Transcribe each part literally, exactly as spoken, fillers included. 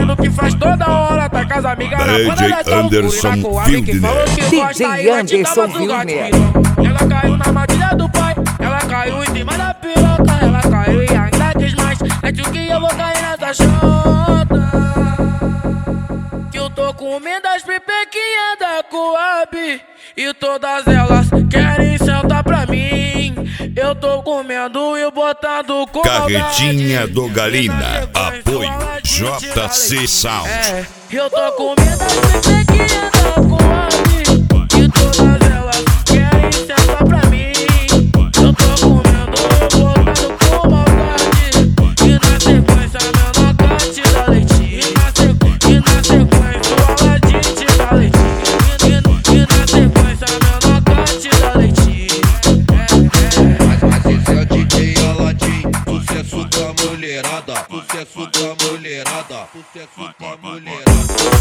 sabendo que faz toda hora, tá com as amigas na banda da sala Anderson Wildner. D J Anderson Wildner. Ela caiu na armadilha do pai, ela caiu em cima da piroca, ela caiu e ainda quis mais. É de que eu vou cair nessa chota, que eu tô comendo as pipequinhas da Coab e todas elas querem sentar pra mim. Eu tô comendo e botando com Carretinha do Galina, apoio J C Sound. É, eu tô comendo as pipequinhas da Coab e todas elas querem sentar pra mim. Eu tô comendo e botando com maldade e na sequência meu nocate dá leitinho. E na sequência o Aladim te dá leitinho. E na sequência meu nocate dá leitinho. Mas esse é o D J Aladim, sucesso com a mulherada, sucesso com a mulherada, sucesso com a mulherada.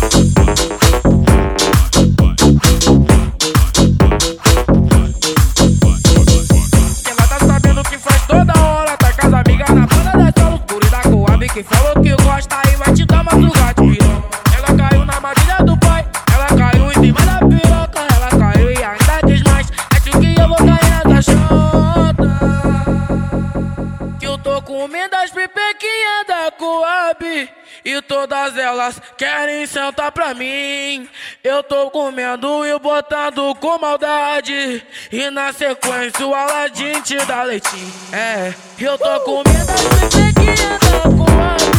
Ela tá sabendo que faz toda hora, tá com as amigas na banda da sala escura e da Coab. Quem falou que gosta aí vai te dar madrugada de pirão. Ela caiu na armadilha do pai, ela caiu em cima da piroca, ela caiu e ainda quis mais. É de que eu vou cair nessa chota, que eu tô comendo as pipequinhas da Coab e todas elas querem sentar pra mim. Eu tô comendo e botando com maldade e na sequência o Aladim te dá leitinho. É, eu tô comendo as pipequinhas da Coab